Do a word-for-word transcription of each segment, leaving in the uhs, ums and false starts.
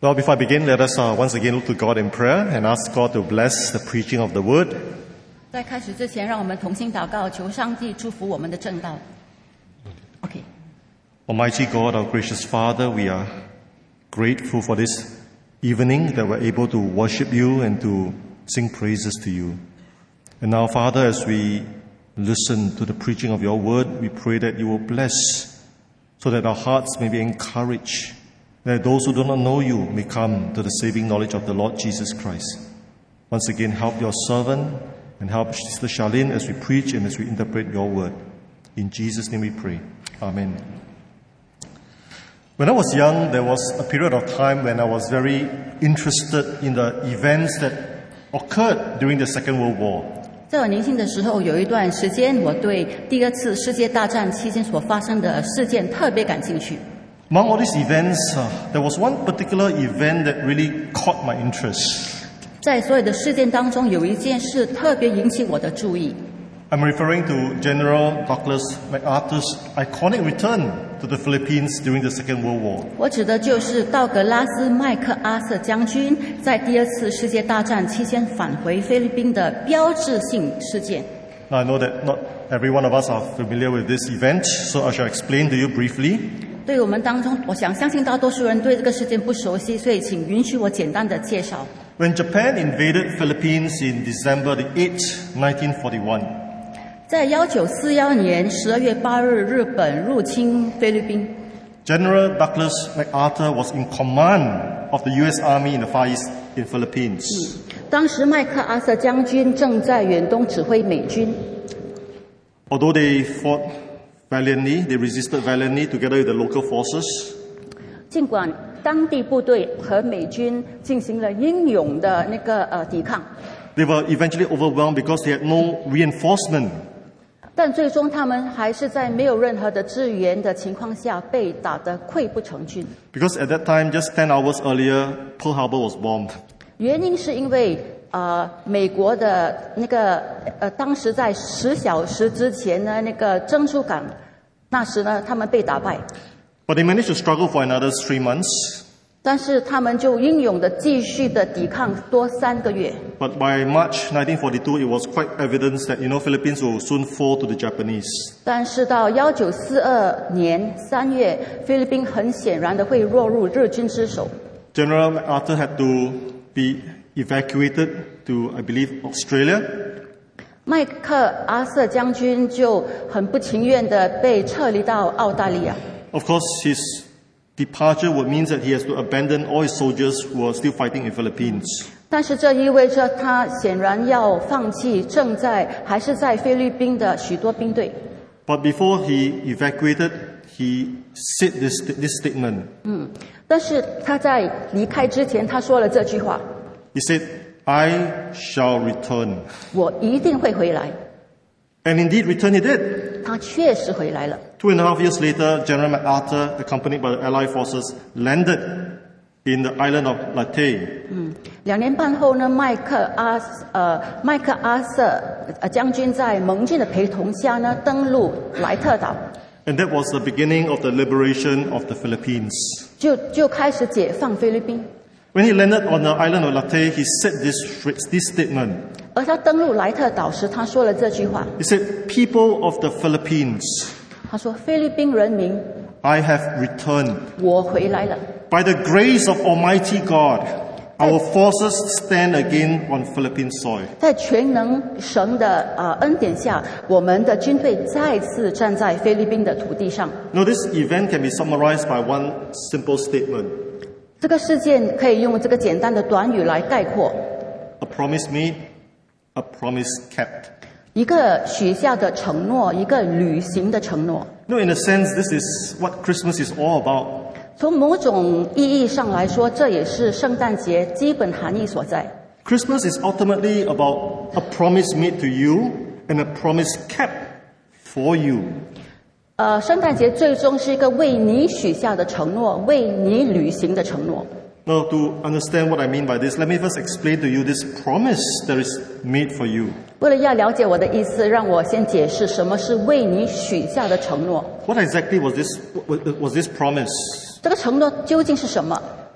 Well, before I begin, let us uh, once again look to God in prayer and ask God to bless the preaching of the word. 在开始之前，让我们同心祷告，求上帝祝福我们的正道。Okay. Almighty God, our gracious Father, we are grateful for this evening that we're able to worship you and to sing praises to you. And now, Father, as we listen to the preaching of your word, we pray that you will bless so that our hearts may be encouraged, that those who do not know you may come to the saving knowledge of the Lord Jesus Christ. Once again, help your servant and help Sister Charlene as we preach and as we interpret your word. In Jesus' name we pray. Amen. When I was young, there was a period of time when I was very interested in the events that occurred during the Second World War. 在我年轻的时候，有一段时间，我对第二次世界大战期间所发生的事件特别感兴趣。 Among all these events, uh, there was one particular event that really caught my interest. 在所有的事件当中，有一件事特别引起我的注意。 I'm referring to General Douglas MacArthur's iconic return to the Philippines during the Second World War. 我指的就是道格拉斯·麦克阿瑟将军在第二次世界大战期间返回菲律宾的标志性事件。 Now, I know that not every one of us are familiar with this event, so I shall explain to you briefly. 对我们当中，我想相信大多数人对这个事件不熟悉，所以请允许我简单的介绍。 When Japan invaded Philippines in December the eighth, nineteen forty-one, 在一九四一年十二月八日，日本入侵菲律宾。 General Douglas MacArthur was in command of the U S Army in the Far East in Philippines. 当时麦克阿瑟将军正在远东指挥美军。 Although they fought valiantly, they resisted valiantly together with the local forces. 尽管当地部队和美军进行了英勇的那个呃抵抗， They were eventually overwhelmed because they had no reinforcement. 但最终他们还是在没有任何的支援的情况下被打得溃不成军。 Because at that time, just ten hours earlier, Pearl Harbor was bombed. 原因是因为呃美国的那个呃当时在十小时之前呢，那个珍珠港，那时呢他们被打败。 But they managed to struggle for another three months. 但是他们就英勇的继续的抵抗多三个月。 But by March nineteen forty-two, it was quite evident that, you know, Philippines will soon fall to the Japanese. 但是到一九四二年三月，菲律宾很显然的会落入日军之手。 General MacArthur had to be evacuated to, I believe, Australia. 麦克阿瑟将军就很不情愿的被撤离到澳大利亚。 Of course, his departure would mean that he has to abandon all his soldiers who are still fighting in Philippines. 但是这意味着他显然要放弃正在还是在菲律宾的许多兵队。 But before he evacuated, he said this, this statement. 嗯，但是他在离开之前，他说了这句话 He said, I shall return. 我一定会回来。 And indeed, return he did. 他确实回来了。 Two and a half years later, General MacArthur, accompanied by the Allied forces, landed in the island of Leyte. 嗯，两年半后呢，麦克阿呃麦克阿瑟呃将军在盟军的陪同下呢，登陆莱特岛， And that was the beginning of the liberation of the Philippines. 就就开始解放菲律宾。 When he landed on the island of Leyte, he said this, this statement. 而他登陆莱特岛时，他说了这句话， He said, People of the Philippines, 他说：“菲律宾人民， I have returned. 我回来了。 By the grace of Almighty God, our forces stand again on Philippine soil. 在全能神的呃恩典下，我们的军队再次站在菲律宾的土地上。 Now, this event can be summarized by one simple statement. 这个事件可以用这个简单的短语来概括： A promise made, a promise kept. 一个许下的承诺，一个履行的承诺。 No, in a sense, this is what Christmas is all about. 从某种意义上来说，这也是圣诞节基本含义所在。 Christmas is ultimately about a promise made to you and a promise kept for you. 呃，圣诞节最终是一个为你许下的承诺，为你履行的承诺。 Now, to understand what I mean by this, let me first explain to you this promise that is made for you. 为了要了解我的意思，让我先解释什么是为你许下的承诺。 What exactly was this, was this promise? 这个承诺究竟是什么？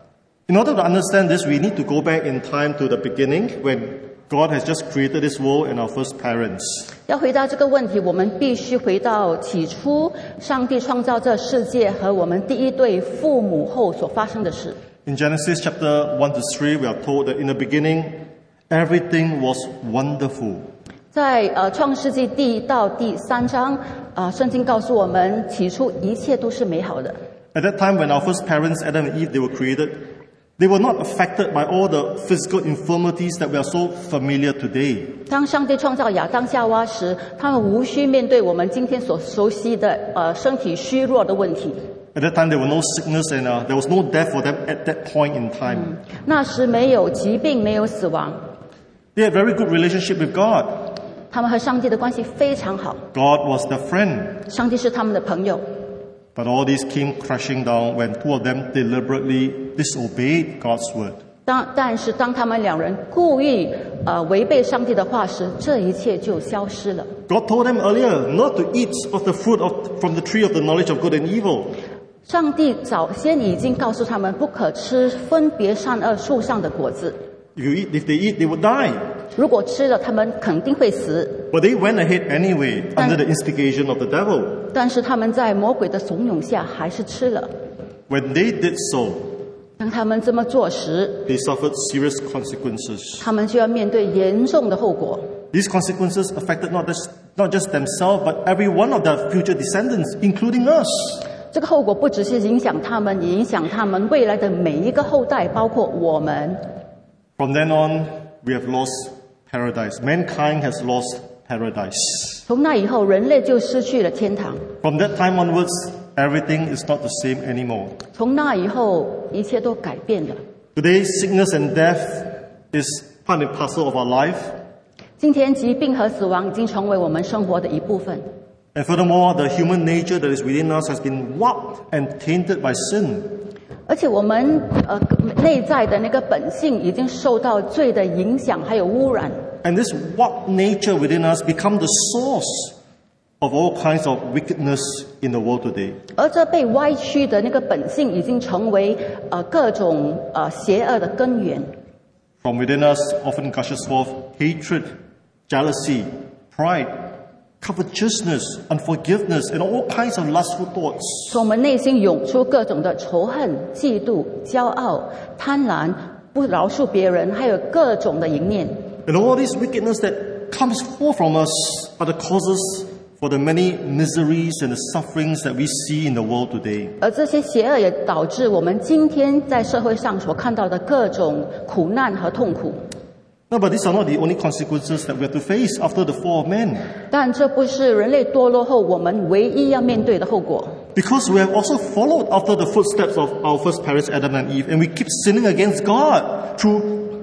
In order to understand this, we need to go back in time to the beginning when God has just created this world and our first parents. 要回答这个问题，我们必须回到起初，上帝创造这世界和我们第一对父母后所发生的事。 In Genesis chapter one to three, we are told that in the beginning, everything was wonderful. 在呃创世纪第一到第三章，呃，圣经告诉我们，起初一切都是美好的。 At that time, when our first parents, Adam and Eve, they were created, they were not affected by all the physical infirmities that we are so familiar today. 当上帝创造亚当夏娃时，他们无需面对我们今天所熟悉的呃身体虚弱的问题。 At that time, there were no sickness and uh, there was no death for them at that point in time. 那时没有疾病，没有死亡， They had very good relationship with God. 他们和上帝的关系非常好， God was their friend. 上帝是他们的朋友。 But all this came crashing down when two of them deliberately disobeyed God's word. 当但是当他们两人故意呃违背上帝的话时，这一切就消失了。 God told them earlier not to eat of the fruit of, from the tree of the knowledge of good and evil. 上帝早先已经告诉他们不可吃分别善恶树上的果子， If, you eat, if they eat, they would die. 如果吃了，他们肯定会死。 But they went ahead anyway under the instigation of the devil. 但是他们在魔鬼的怂恿下还是吃了。 When they did so, 当他们这么做时， they suffered serious consequences. 他们就要面对严重的后果。 These consequences affected not just, not just themselves, but every one of their future descendants, including us. 这个后果不只是影响他们，也影响他们未来的每一个后代，包括我们。 From then on, we have lost paradise. Mankind has lost paradise. 从那以后，人类就失去了天堂。 From that time onwards, everything is not the same anymore. 从那以后，一切都改变了。 Today, sickness and death is part and parcel of our life. 今天，疾病和死亡已经成为我们生活的一部分。 And furthermore, the human nature that is within us has been warped and tainted by sin. 而且我们呃内在的那个本性已经受到罪的影响，还有污染。 And this warped nature within us becomes the source of all kinds of wickedness in the world today. 而这被歪曲的那个本性已经成为呃各种呃邪恶的根源。 From within us often gushes forth hatred, jealousy, pride, covetousness, unforgiveness, and all kinds of lustful thoughts. 从我们内心涌出各种的仇恨、嫉妒、骄傲、贪婪、不饶恕别人，还有各种的淫念。 And all this wickedness that comes forth from us are the causes for the many miseries and the sufferings that we see in the world today. 而这些邪恶也导致我们今天在社会上所看到的各种苦难和痛苦。 No, but these are not the only consequences that we have to face after the fall of man. 但这不是人类堕落后我们唯一要面对的后果。 Because we have also followed after the footsteps of our first parents, Adam and Eve, and we keep sinning against God through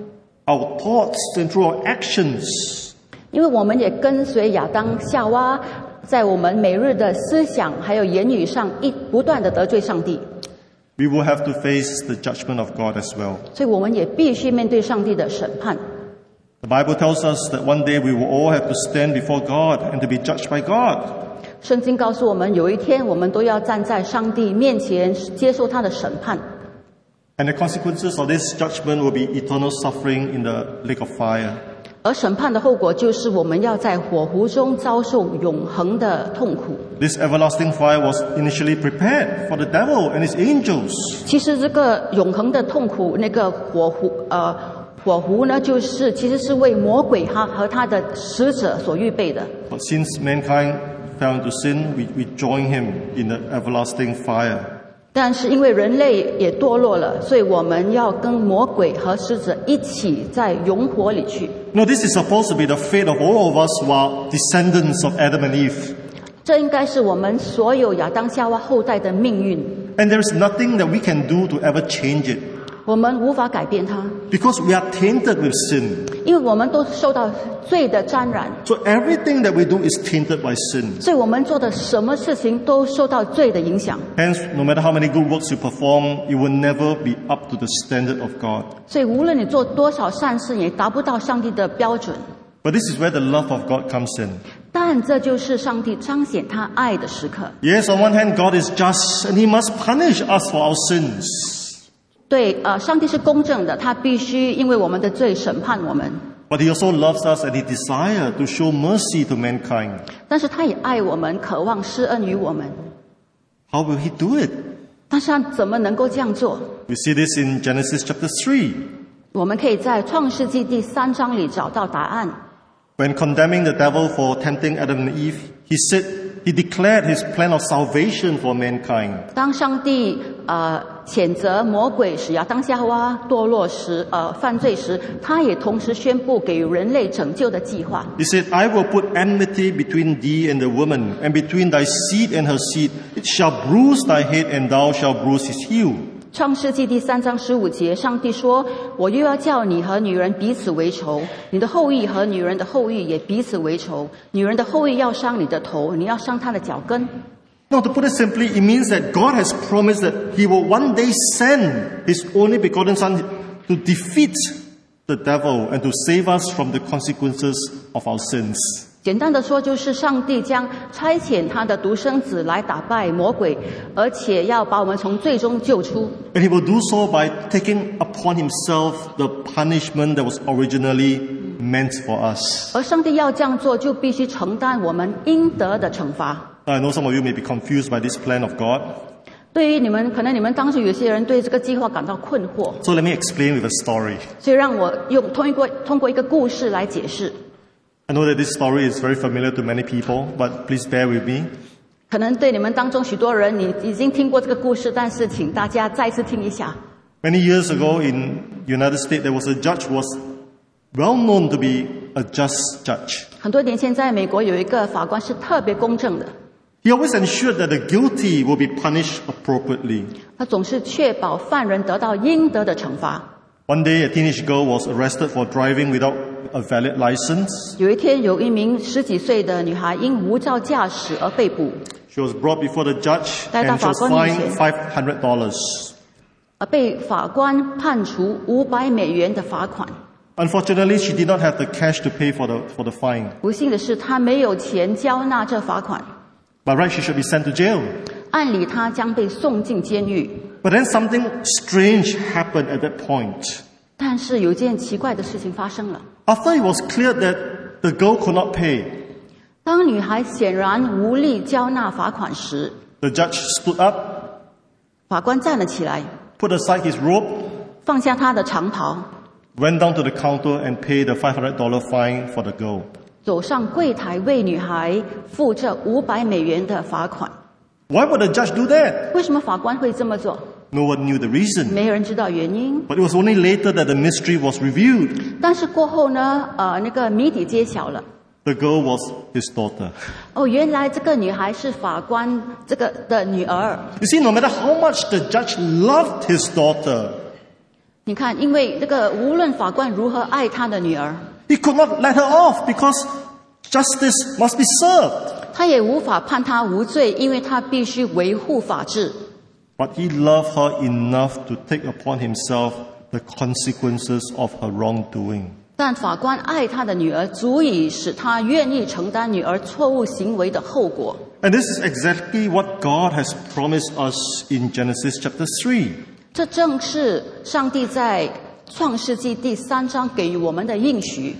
our thoughts and through our actions. 因为我们也跟随亚当、夏娃，在我们每日的思想还有言语上，一不断的得罪上帝， We will have to face the judgment of God as well. 所以我们也必须面对上帝的审判。 The Bible tells us that one day we will all have to stand before God and to be judged by God. 圣经告诉我们，有一天我们都要站在上帝面前接受他的审判。 And the consequences of this judgment will be eternal suffering in the lake of fire. 而审判的后果就是我们要在火湖中遭受永恒的痛苦。 This everlasting fire was initially prepared for the devil and his angels. 其实这个永恒的痛苦，那个火湖呃火湖呢，就是其实是为魔鬼他和他的使者所预备的。 But since mankind fell into sin, we, we join him in the everlasting fire. 但是因为人类也堕落了，所以我们要跟魔鬼和使者一起在永火里去。 No, this is supposed to be the fate of all of us who are descendants of Adam and Eve. 这应该是我们所有亚当夏娃后代的命运。 And there is nothing that we can do to ever change it. 我们无法改变它， Because we are tainted with sin. 因为我们都受到罪的沾染， So everything that we do is tainted by sin. 所以我们做的什么事情都受到罪的影响。 Hence, no matter how many good works you perform, you will never be up to the standard of God. 所以无论你做多少善事，也达不到上帝的标准。 But this is where the love of God comes in. 但这就是上帝彰显他爱的时刻。 Yes, on one hand, God is just and He must punish us for our sins. 对，呃，上帝是公正的，他必须因为我们的罪审判我们。 But he also loves us and he desires to show mercy to mankind. 但是他也爱我们，渴望施恩于我们。 How will he do it? 但是他怎么能够这样做？ We see this in Genesis chapter three. 我们可以在创世纪第三章里找到答案。 When condemning the devil for tempting Adam and Eve, he said, he declared his plan of salvation for mankind. 当上帝呃谴责魔鬼使亚当夏娃堕落时，呃犯罪时，他也同时宣布给人类拯救的计划。 He said, I will put enmity between thee and the woman, and between thy seed and her seed. It shall bruise thy head, and thou shalt bruise his heel. 创世纪第三章十五节，上帝说：“我又要叫你和女人彼此为仇，你的后裔和女人的后裔也彼此为仇。女人的后裔要伤你的头，你要伤她的脚跟。” Now, to put it simply, it means that God has promised that he will one day send his only begotten Son to defeat the devil and to save us from the consequences of our sins. 简单的说，就是上帝将差遣他的独生子来打败魔鬼，而且要把我们从最终救出。 And he will do so by taking upon himself the punishment that was originally meant for us. 而上帝要这样做，就必须承担我们应得的惩罚。 I know some of you may be confused by this plan of God. 对于你们，可能你们当中有些人对这个计划感到困惑， So let me explain with a story. 所以让我用通过通过一个故事来解释。 I know that this story is very familiar to many people, but please bear with me. 可能对你们当中许多人，你已经听过这个故事，但是请大家再次听一下。 Many years ago in United States, there was a judge who was well known to be a just judge. 很多年前，在美国有一个法官是特别公正的， He always ensured that the guilty will be punished appropriately. 他总是确保犯人得到应得的惩罚。 One day, a teenage girl was arrested for driving without a valid license. 有一天，有一名十几岁的女孩因无照驾驶而被捕， She was brought before the judge 带到 and she was 法官面前。 fined five hundred dollars. 而被法官判处五百美元的罚款。 Unfortunately, she did not have the cash to pay for the, for the fine. 不幸的是，她没有钱交纳这罚款， By right, she should be sent to jail. 按理她将被送进监狱。 But then something strange happened at that point. 但是有一件奇怪的事情发生了。 After it was clear that the girl could not pay, 当女孩显然无力交纳罚款时， the judge stood up, 法官站了起来， put aside his robe, 放下他的长袍， went down to the counter and paid the five hundred dollars fine for the girl. 走上柜台为女孩付这五百美元的罚款。 Why would the judge do that? 为什么法官会这么做？ No one knew the reason. 没有人知道原因。 But it was only later that the mystery was revealed. 但是过后呢，呃，那个谜底揭晓了。 The girl was his daughter. 哦，原来这个女孩是法官这个的女儿。 You see, no matter how much the judge loved his daughter, 你看，因为这个无论法官如何爱他的女儿， he could not let her off because justice must be served. 他也无法判她无罪，因为他必须维护法治。 But he loved her enough to take upon himself the consequences of her wrongdoing. 但法官爱他的女儿，足以使他愿意承担女儿错误行为的后果。 And this is exactly what God has promised us in Genesis chapter three. 这正是上帝在创世纪第三章给予我们的应许。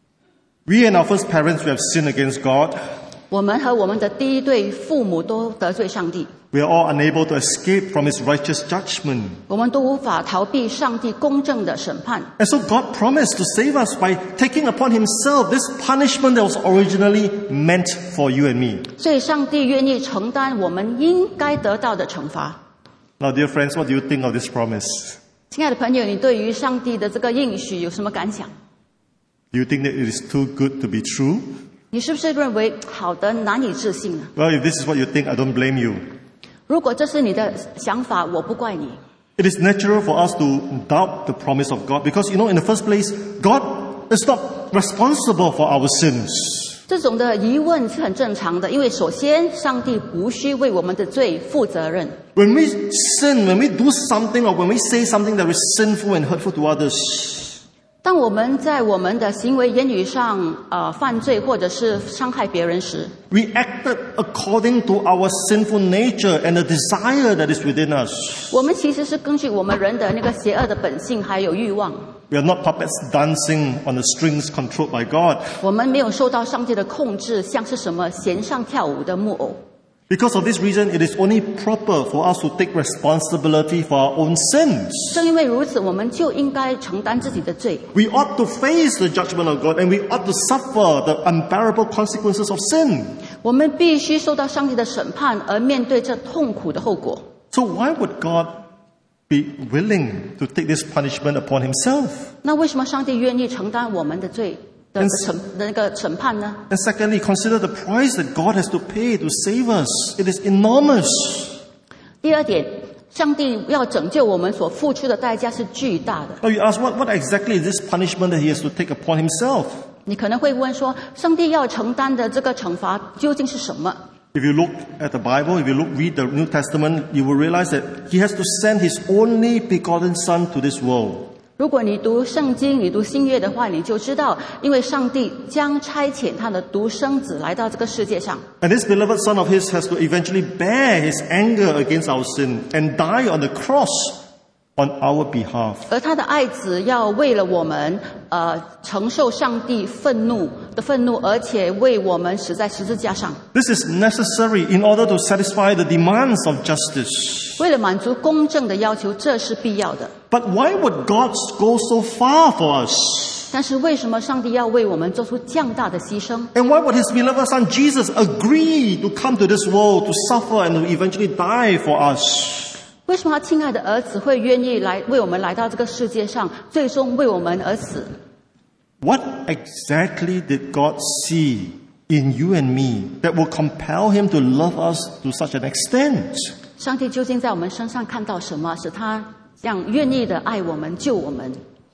We and our first parents who have sinned against God, 我们和我们的第一对父母都得罪上帝， we are all unable to escape from his righteous judgment. 我们都无法逃避上帝公正的审判。 And so God promised to save us by taking upon himself this punishment that was originally meant for you and me. 所以上帝愿意承担我们应该得到的惩罚。 Now, dear friends, what do you think of this promise? 亲爱的朋友，你对于上帝的这个应许有什么感想？ Do you think that it is too good to be true? 你是不是认为好的难以置信呢？ Well, if this is what you think, I don't blame you. 如果这是你的想法，我不怪你。 It is natural for us to doubt the promise of God because, you know, in the first place, God is not responsible for our sins. 这种的疑问是很正常的，因为首先，上帝不需为我们的罪负责任。 When we sin, when we do something or when we say something that is sinful and hurtful to others, 当我们在我们的行为言语上呃犯罪或者是伤害别人时， we acted according to our sinful nature and the desire that is within us. 我们其实是根据我们人的那个邪恶的本性还有欲望， We are not puppets dancing on the strings controlled by God. 我们没有受到上帝的控制，像是什么弦上跳舞的木偶。 Because of this reason, it is only proper for us to take responsibility for our own sins. 正因为如此，我们就应该承担自己的罪。 We ought to face the judgment of God and we ought to suffer the unbearable consequences of sin. 我们必须受到上帝的审判，而面对这痛苦的后果。 So why would God be willing to take this punishment upon himself? 那为什么上帝愿意承担我们的罪的审的那个审判呢？ And secondly, consider the price that God has to pay to save us. It is enormous. 第二点，上帝要拯救我们所付出的代价是巨大的。 Now you ask, what, what exactly is this punishment that he has to take upon himself? 你可能会问说，上帝要承担的这个惩罚究竟是什么？ If you look at the Bible, if you look, read the New Testament, you will realize that he has to send his only begotten Son to this world. 如果你读圣经，你读新约的话，你就知道，因为上帝将差遣他的独生子来到这个世界上。 And this beloved Son of his has to eventually bear his anger against our sin and die on the cross on our behalf. 而他的爱子要为了我们，呃，承受上帝愤怒的愤怒，而且为我们死在十字架上。 This is necessary in order to satisfy the demands of justice. 为了满足公正的要求，这是必要的。 But why would God go so far for us? 但是为什么上帝要为我们做出这样大的牺牲？ And why would his beloved Son Jesus agree to come to this world to suffer and to eventually die for us? 为什么他亲爱的儿子会愿意来为我们来到这个世界上，最终为我们而死？ What exactly did God see in you and me that will compel him to love us to such an extent? 上帝究竟在我们身上看到什么，使他这样愿意的爱我们、救我们？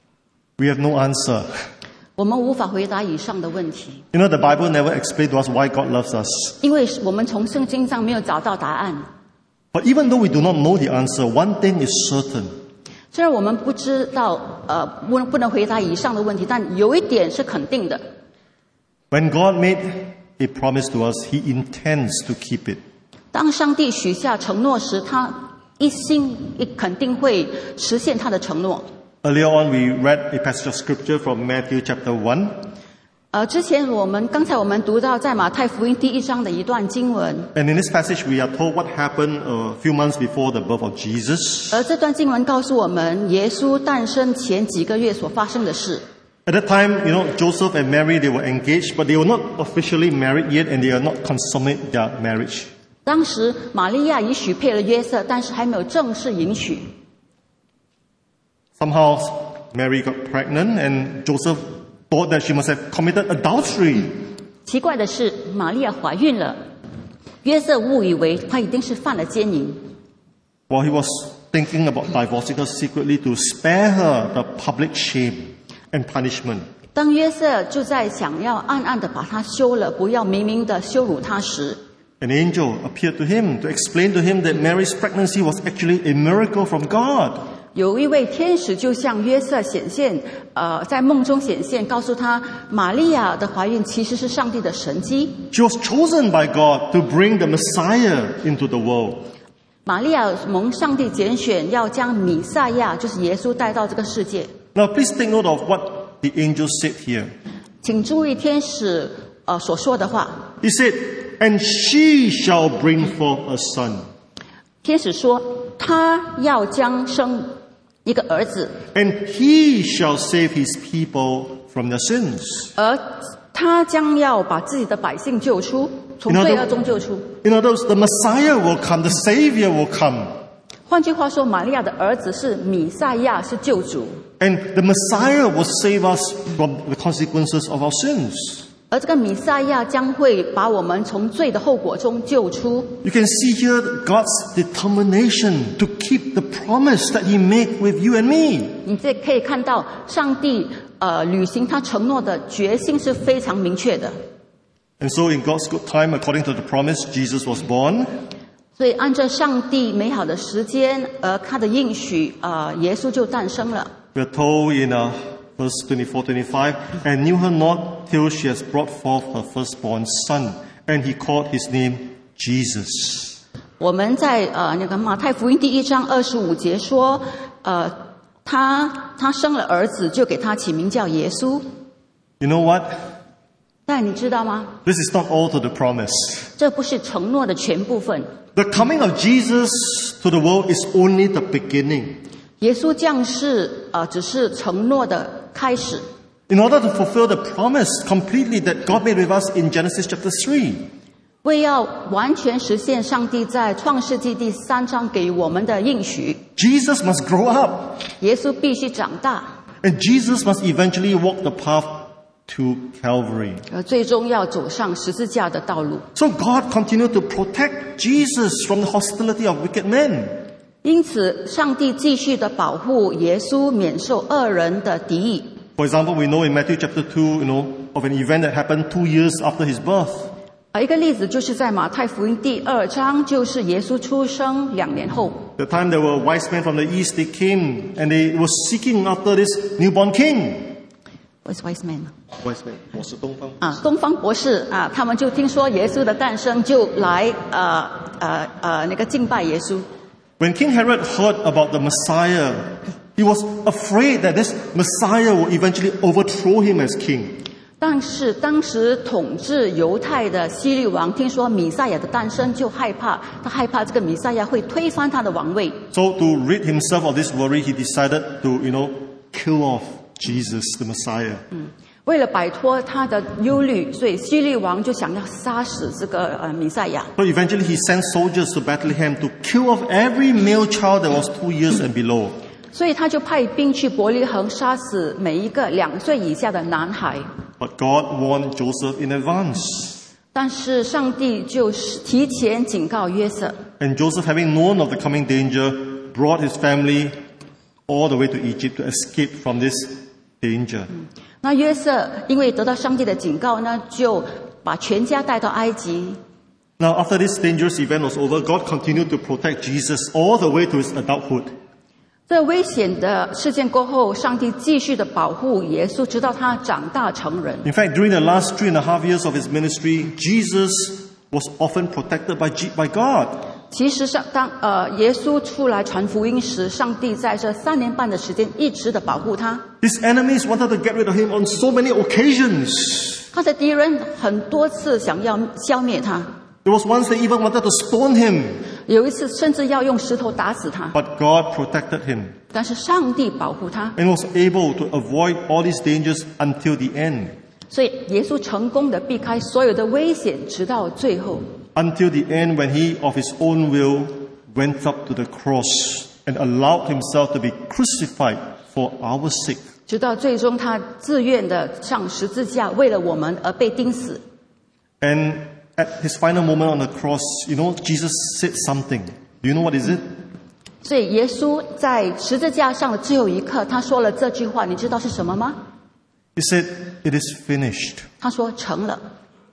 We have no answer. 我们无法回答以上的问题， You know, the Bible never explained to us why God loves us. 因为我们从圣经上没有找到答案。 But even though we do not know the answer, one thing is certain. 虽然我们不知道，呃，不不能回答以上的问题，但有一点是肯定的： When God made a promise to us, he intends to keep it. 当上帝许下承诺时，他一心一肯定会实现他的承诺。 Earlier on, we read a passage of scripture from Matthew chapter one. 呃，之前我们刚才我们读到在马太福音第一章的一段经文， And in this passage, we are told what happened a few months before the birth of Jesus. 而这段经文告诉我们耶稣诞生前几个月所发生的事。 At that time, you know, Joseph and Mary, they were engaged, but they were not officially married yet, and they are not consummate their marriage. 当时玛利亚已许配了约瑟，但是还没有正式迎娶。 Somehow, Mary got pregnant, and Joseph thought that she must have committed adultery. 奇怪的是，玛利亚怀孕了，约瑟误以为她一定是犯了奸淫。 While he was thinking about divorcing her secretly to spare her the public shame and punishment. 当约瑟就在想要暗暗的把她休了，不要明明的羞辱她时， An angel appeared to him to explain to him that Mary's pregnancy was actually a miracle from God. 有一位天使就向约瑟显现，呃，在梦中显现，告诉他玛利亚的怀孕其实是上帝的神迹。 She was chosen by God to bring the Messiah into the world. 玛利亚蒙上帝拣选，要将弥赛亚，就是耶稣带到这个世界。 Now please take note of what the angel said here. 请注意天使呃所说的话。 He said, "And she shall bring forth a son, 天使说，他要将生一个儿子， and he shall save his people from their sins." 而他将要把自己的百姓救出，从罪恶中救出。 In other words, the Messiah will come, the Savior will come. 换句话说，玛利亚的儿子是弥赛亚，是救主， And the Messiah will save us from the consequences of our sins. 而这个弥赛亚将会把我们从罪的后果中救出。 You can see here God's determination to keep the promise that he made with you and me. 你这可以看到，上帝呃履行他承诺的决心是非常明确的。 And so in God's good time, according to the promise, Jesus was born. 所以按照上帝美好的时间，而他的应许，呃，耶稣就诞生了。 We're told in uh, verse twenty-four, twenty-five, and knew her not till she has brought forth her firstborn son, and he called his name Jesus. 我们在呃那个马太福音第一章二十五节说，呃，他他生了儿子，就给他起名叫耶稣。 You know what? 但你知道吗？ This is not all to the promise. 这不是承诺的全部分。 The coming of Jesus to the world is only the beginning. 耶稣降世，呃，只是承诺的开始。 In order to fulfill the promise completely that God made with us in Genesis chapter three. 为要完全实现上帝在创世纪第三章给我们的应许， Jesus must grow up. 耶稣必须长大， And Jesus must eventually walk the path to Calvary. 呃，最终要走上十字架的道路。 So God continued to protect Jesus from the hostility of wicked men. 因此，上帝继续的保护耶稣免受恶人的敌意。 For example, we know in Matthew chapter two, you know, of an event that happened two years after his birth. 呃，一个例子就是在马太福音第二章，就是耶稣出生两年后。 The time there were wise men from the east, they came and they were seeking after this newborn king. What's wise man? Wise men, 我是东方。 啊，东方博士啊，他们就听说耶稣的诞生，就来呃呃呃那个敬拜耶稣。 When King Herod heard about the Messiah, he was afraid that this Messiah would eventually overthrow him as king. 但是当时统治犹太的希律王听说弥赛亚的诞生，就害怕，他害怕这个弥赛亚会推翻他的王位。 So to rid himself of this worry, he decided to, you know, kill off Jesus, the Messiah. 为了摆脱他的忧虑，所以希律王就想要杀死这个呃弥赛亚。 So eventually he sent soldiers to Bethlehem to kill off every male child that was two years and below. 所以他就派兵去伯利恒杀死每一个两岁以下的男孩。 But God warned Joseph in advance. 但是上帝就是提前警告约瑟， And Joseph, having known of the coming danger, brought his family all the way to Egypt to escape from this danger. 那约瑟因为得到上帝的警告呢，就把全家带到埃及。 Now, after this dangerous event was over, God continued to protect Jesus all the way to his adulthood. 这危险的事件过后，上帝继续的保护耶稣，直到他长大成人。 In fact, during the last three and a half years of his ministry, Jesus was often protected by, G- by God. 其实上，当呃耶稣出来传福音时，上帝在这三年半的时间一直的保护他。 His enemies wanted to get rid of him on so many occasions. 他的敌人很多次想要消灭他， There was once they even wanted to stone him, 有一次甚至要用石头打死他， but God protected him 但是上帝保护他， and was able to avoid all these dangers until the end. 所以耶稣成功的避开所有的危险，直到最后。 Until the end, when he, of his own will, went up to the cross and allowed himself to be crucified for our sake. 直到最终他自愿的上十字架，为了我们而被钉死。 And at his final moment on the cross, you know, Jesus said something. Do you know what is it? 所以耶稣在十字架上的最后一刻，他说了这句话，你知道是什么吗？ He said, "It is finished." 他说成了。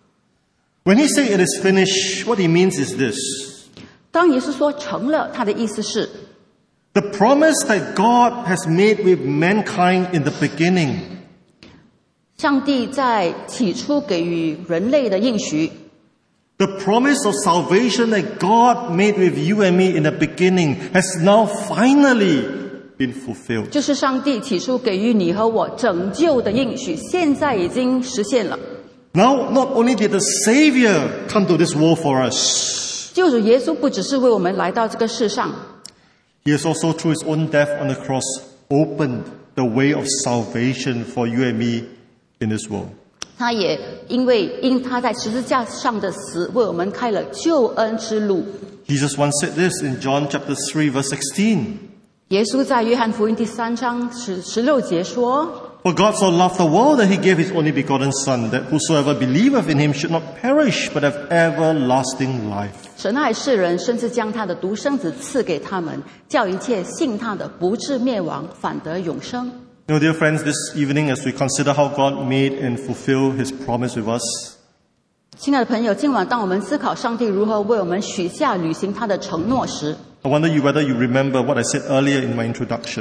When he said it is finished, what he means is this. 当耶稣说成了，他的意思是， The promise that God has made with mankind in the beginning, 上帝在起初给予人类的应许， the promise of salvation that God made with you and me in the beginning has now finally been fulfilled. 就是上帝起初给予你和我拯救的应许，现在已经实现了。 Now, not only did the Savior come to this world for us, 救主耶稣不只是为我们来到这个世上， he has also, through his own death on the cross, opened the way of salvation for you and me in this world. 他也因为因他在十字架上的死，为我们开了救恩之路。 Jesus once said this in John chapter three, verse sixteen. 耶稣在约翰福音第三章十十六节说。 For God so loved the world that he gave his only begotten Son, that whosoever believeth in him should not perish, but have everlasting life. 神爱世人，甚至将他的独生子赐给他们，叫一切信他的不至灭亡，反得永生。 You know, dear friends, this evening as we consider how God made and fulfilled his promise with us, 亲爱的朋友，今晚当我们思考上帝如何为我们许下履行他的承诺时， I wonder you whether you remember what I said earlier in my introduction.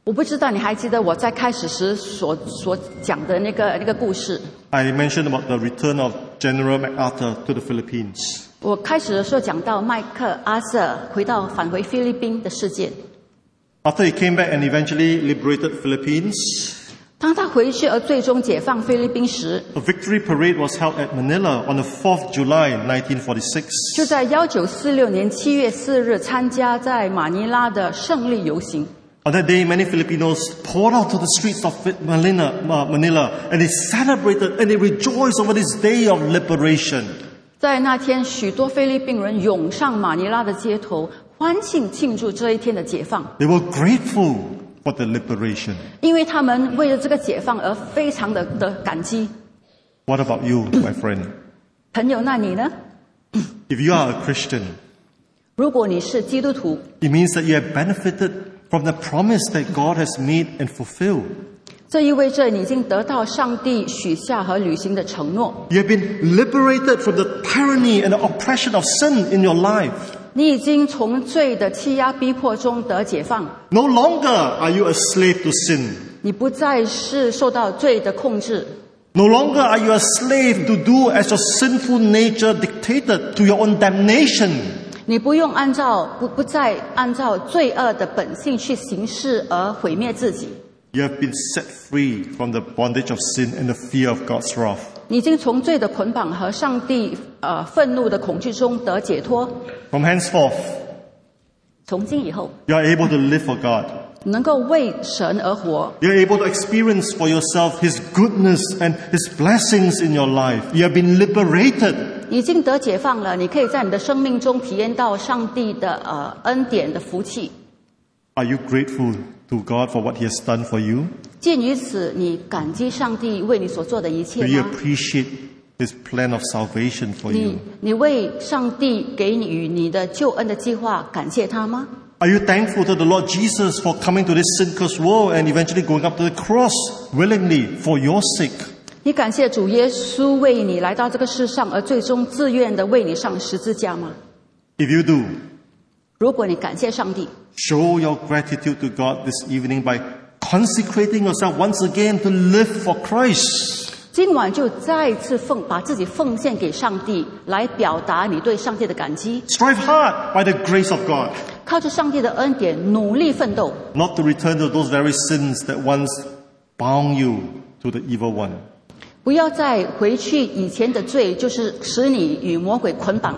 我不知道你还记得我在开始时所所讲的那个那个故事。 I mentioned about the return of General MacArthur to the Philippines. 我开始的时候讲到麦克阿瑟回到返回菲律宾的事件。 After he came back and eventually liberated Philippines, 当他回去而最终解放菲律宾时， a victory parade was held at Manila on the fourth of July, nineteen forty-six. 就在一九四六年七月四日参加在马尼拉的胜利游行。 On that day, many Filipinos poured out to the streets of Manila, Manila, and they celebrated and they rejoiced over this day of liberation. 在那天，许多菲律宾人涌上马尼拉的街头，欢庆庆祝这一天的解放。 They were grateful for the liberation. 因为他们为了这个解放而非常的的感激。 What about you, my friend? 朋友，那你呢？ If you are a Christian, 如果你是基督徒， it means that you have benefited from the promise that God has made and fulfilled. 这意味着你已经得到上帝许下和履行的承诺。 You have been liberated from the tyranny and the oppression of sin in your life. 你已经从罪的欺压逼迫中得解放。 No longer are you a slave to sin. 你不再是受到罪的控制。 No longer are you a slave to do as your sinful nature dictated to your own damnation. 你不用按照不不再按照罪恶的本性去行事而毁灭自己。 You have been set free from the bondage of sin and the fear of God's wrath. 你已经从罪的捆绑和上帝呃愤怒的恐惧中得解脱。 From henceforth, 从今以后， you are able to live for God. 能够为神而活。 You are able to experience for yourself His goodness and His blessings in your life. You have been liberated. 你已经得解放了，你可以在你的生命中体验到上帝的呃恩典的福气。 Are you grateful to God for what He has done for you? 鉴于此，你感激上帝为你所做的一切 Do you 吗？ appreciate His plan of salvation for 你 you? 你为上帝给你与你的救恩的计划感谢他吗？ Are you thankful to the Lord Jesus for coming to this sin-cursed world and eventually going up to the cross willingly for your sake? 你感谢主耶稣为你来到这个世上，而最终自愿的为你上十字架吗？ If you do, 如果你感谢上帝， show your gratitude to God this evening by consecrating yourself once again to live for Christ. 今晚就再次奉把自己奉献给上帝，来表达你对上帝的感激。 Strive hard by the grace of God, 靠着上帝的恩典努力奋斗， not to return to those very sins that once bound you to the evil one. 不要再回去以前的罪，就是使你与魔鬼捆绑。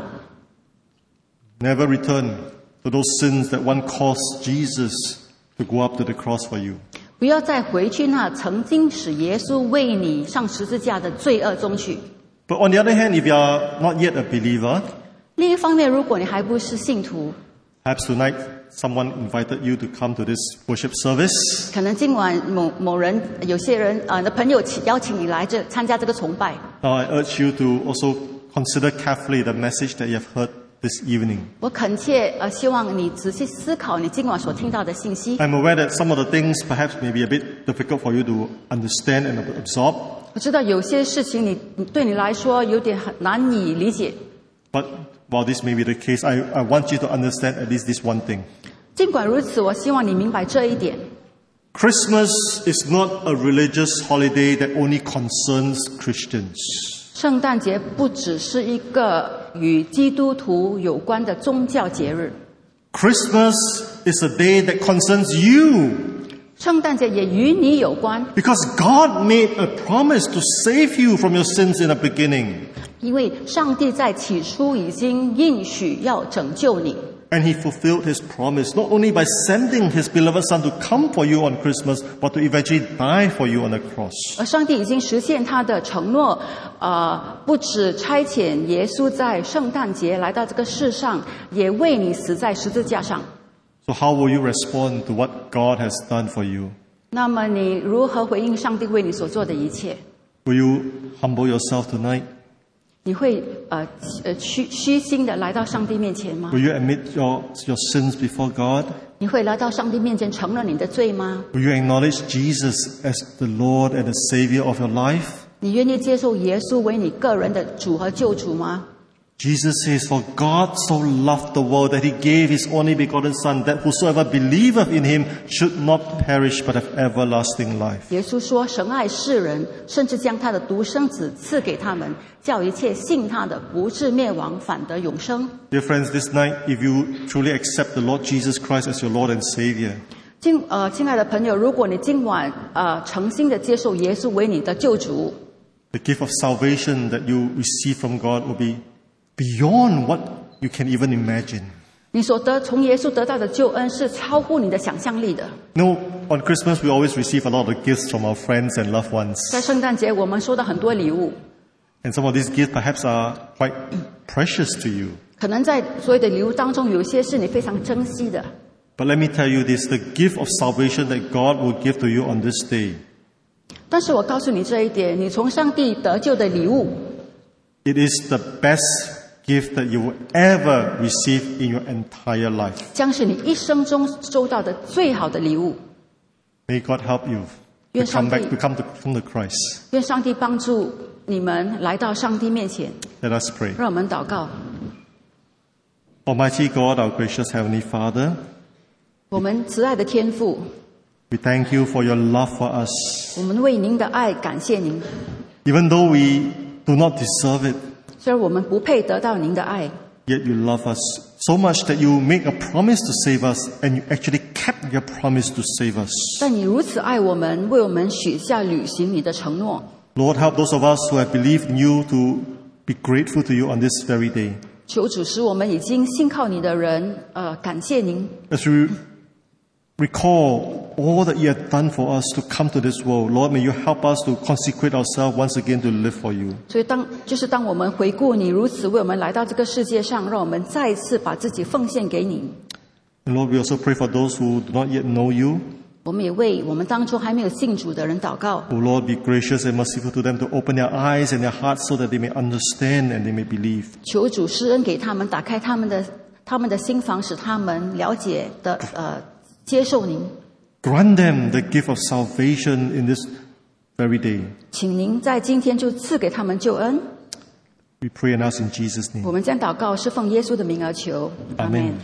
Never return to those sins that once caused Jesus to go up to the cross for you. 不要再回去那曾经使耶稣为你上十字架的罪恶中去。 But on the other hand, if you are not yet a believer, 另一方面，如果你还不是信徒， perhaps tonight someone invited you to come to this worship service. 可能今晚某某人、有些人呃的朋友请邀请你来这参加这个崇拜。 Now I urge you to also consider carefully the message that you have heard this evening. 我恳切呃希望你仔细思考你今晚所听到的信息。 I'm aware that some of the things perhaps may be a bit difficult for you to understand and absorb. 我知道有些事情你你对你来说有点很难以理解， But while this may be the case, I, I want you to understand at least this one thing. 尽管如此，我希望你明白这一点。 Christmas is not a religious holiday that only concerns Christians. 圣诞节不只是一个与基督徒有关的宗教节日， Christmas is a day that concerns you 圣诞节也与你有关， because God made a promise to save you from your sins in the beginning. 因为上帝在起初已经应许要拯救你， And He fulfilled His promise not only by sending His beloved Son to come for you on Christmas, but to eventually die for you on the cross. 而上帝已经实现他的承诺，呃，不止差遣耶稣在圣诞节来到这个世上，也为你死在十字架上。 So how will you respond to what God has done for you? 那么你如何回应上帝为你所做的一切？ Will you humble yourself tonight? 你会呃呃虚虚心的来到上帝面前吗？ Will you admit your, your sins before God? 你会来到上帝面前承认你的罪吗？ Will you acknowledge Jesus as the Lord and the Savior of your life? 你愿意接受耶稣为你个人的主和救主吗？ Jesus says, For God so loved the world that he gave his only begotten Son, that whosoever believeth in him should not perish but have everlasting life. 耶稣说，神爱世人，甚至将他的独生子赐给他们，叫一切信他的不至灭亡，反得永生。 Dear friends, this night, if you truly accept the Lord Jesus Christ as your Lord and Savior, 亲呃，亲爱的朋友，如果你今晚呃诚心的接受耶稣为你的救主， the gift of salvation that you receive from God will be beyond what you can even imagine. 你所得从耶稣得到的救恩是超乎你的想象力的。 You know, on Christmas, we always receive a lot of gifts from our friends and loved ones. 在圣诞节，我们收到很多礼物， And some of these gifts perhaps are quite precious to you. 可能在所有的礼物当中，有一些是你非常珍惜的。 But let me tell you this, the gift of salvation that God will give to you on this day, 但是我告诉你这一点，你从上帝得救的礼物， it is the best gift that you will ever receive in your entire life. 将是你一生中收到的最好的礼物。 May God help you to 愿上 come 帝 back, to come to, come to Christ. 愿上帝帮助你们来到上帝面前。 Let us pray. 让我们祷告。 Almighty God, our gracious Heavenly Father, 我们慈爱的天父， we thank you for your love for us. 我们为您的爱感谢您。 Even though we do not deserve it, 虽然我们不配得到您的爱， yet you love us so much that you make a promise to save us, and you actually kept your promise to save us. 但你如此爱我们，为我们许下履行你的承诺。 Lord, help those of us who have believed in you to be grateful to you on this very day. 求主使我们已经信靠你的人，呃，感谢您。 As we recall all that you have done for us to come to this world, Lord, may you help us to consecrate ourselves once again to live for you. 所以当就是当我们回顾你如此为我们来到这个世界上，让我们再一次把自己奉献给你。 And Lord, we also pray for those who do not yet know you. 我们也为我们当中还没有信主的人祷告。 Oh Lord, be gracious and merciful to them to open their eyes and their hearts so that they may understand and they may believe. 求主施恩给他们，打开他们的他们的心房，使他们了解的呃接受您。 Grant them the gift of salvation in this very day. 请您在今天就赐给他们救恩。 We pray and ask in Jesus' name. 我们将祷告是奉耶稣的名而求，阿 Amen. 们。